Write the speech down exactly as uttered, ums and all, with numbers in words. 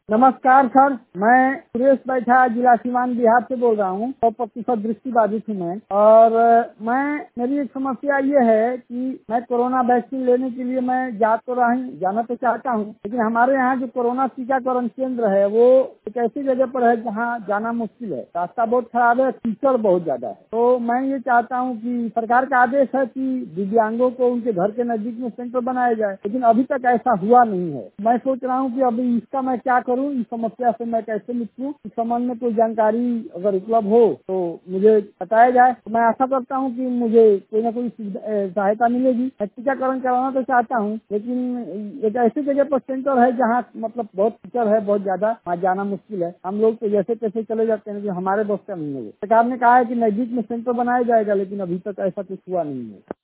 नमस्कार सर, मैं सुरेश बैठा जिला सीवान बिहार से बोल रहा हूँ। सौ प्रतिशत दृष्टिबाधित हूँ मैं। और मैं मेरी एक समस्या ये है कि मैं कोरोना वैक्सीन लेने के लिए मैं जा तो रहा हूँ, जाना तो चाहता हूँ, लेकिन हमारे यहाँ जो कोरोना टीकाकरण केंद्र है वो एक ऐसी जगह पर है जहाँ जाना मुश्किल है। रास्ता बहुत खराब है, कीचड़ बहुत ज्यादा है। तो मैं ये चाहता हूँ कि सरकार का आदेश है कि दिव्यांगों को उनके घर के नजदीक में सेंटर बनाया जाए, लेकिन अभी तक ऐसा हुआ नहीं है। मैं सोच रहा हूँ कि अभी इसका मैं क्या करूँ, इस समस्या से मैं कैसे निपटूं। इस संबंध में कोई जानकारी अगर उपलब्ध हो तो मुझे बताया जाए। मैं आशा करता हूं कि मुझे कोई ना कोई सहायता मिलेगी। मैं टीकाकरण करवाना तो चाहता हूं, लेकिन एक ऐसी जगह पर सेंटर है जहां मतलब बहुत कीचड़ है, बहुत ज्यादा, वहाँ जाना मुश्किल है। हम लोग तो जैसे तैसे चले जाते हैं, लेकिन हमारे बस का नहीं है। सरकार ने कहा है कि नजदीक में सेंटर बनाया जाएगा, लेकिन अभी तक ऐसा कुछ हुआ नहीं है।